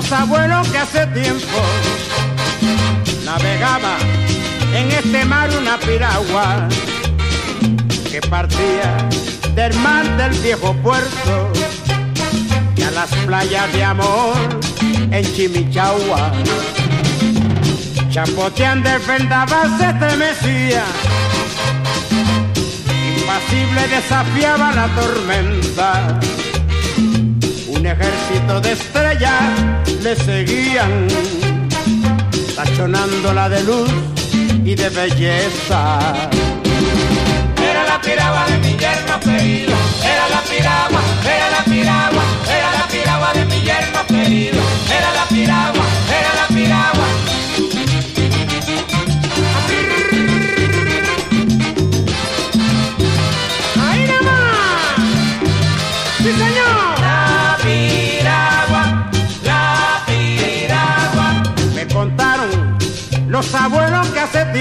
los abuelos que hace tiempo navegaba en este mar una piragua que partía del mar del viejo puerto y a las playas de amor en Chimichagua. Chapoteando el vendaval se estremecía, impasible desafiaba la tormenta. Un ejército de estrellas le seguían, tachonándola de luz y de belleza. Era la piragua de mi yerno querido, era la piragua, era la piragua, era la piragua de mi yerno querido, era la piragua, era la piragua. ¡Ahí nomás! ¡Sí, señor! La piragua, me contaron los abuelos que